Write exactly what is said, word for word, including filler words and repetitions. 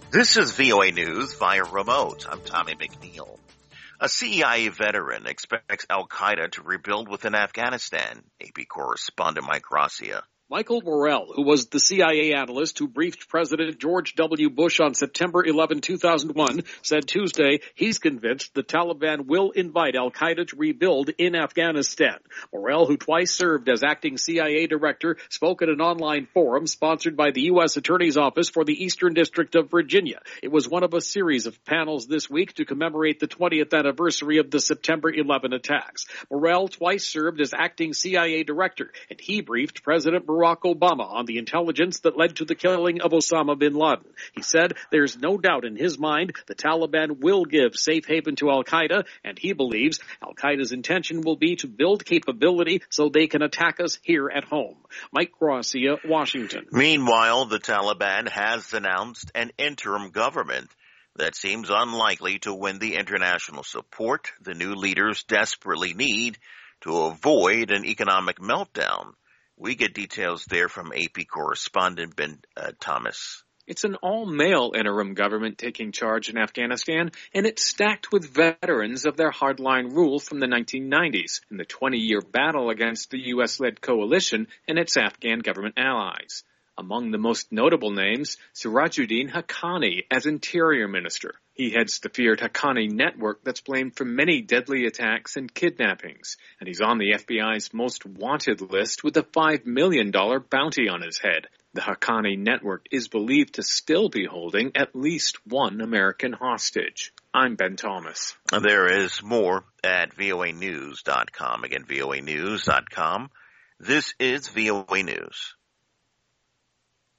This is V O A News via remote. I'm Tommy McNeil. A C I A veteran expects al-Qaeda to rebuild within Afghanistan. A P correspondent Mike Gracia. Michael Morell, who was the C I A analyst who briefed President George W. Bush on September eleventh, two thousand one, said Tuesday he's convinced the Taliban will invite al-Qaeda to rebuild in Afghanistan. Morell, who twice served as acting C I A director, spoke at an online forum sponsored by the U S Attorney's Office for the Eastern District of Virginia. It was one of a series of panels this week to commemorate the twentieth anniversary of the September eleventh attacks. Morell twice served as acting C I A director, and he briefed President Barack Obama on the intelligence that led to the killing of Osama bin Laden. He said there's no doubt in his mind the Taliban will give safe haven to al-Qaeda, and he believes al-Qaeda's intention will be to build capability so they can attack us here at home. Mike Gracia, Washington. Meanwhile, the Taliban has announced an interim government that seems unlikely to win the international support the new leaders desperately need to avoid an economic meltdown. We get details there from A P correspondent Ben uh, Thomas. It's an all-male interim government taking charge in Afghanistan, and it's stacked with veterans of their hardline rule from the nineteen nineties and the twenty-year battle against the U S-led coalition and its Afghan government allies. Among the most notable names, Sirajuddin Haqqani as Interior Minister. He heads the feared Haqqani network that's blamed for many deadly attacks and kidnappings, and he's on the F B I's most wanted list with a five million dollars bounty on his head. The Haqqani network is believed to still be holding at least one American hostage. I'm Ben Thomas. There is more at V O A news dot com. Again, V O A news dot com. This is V O A News.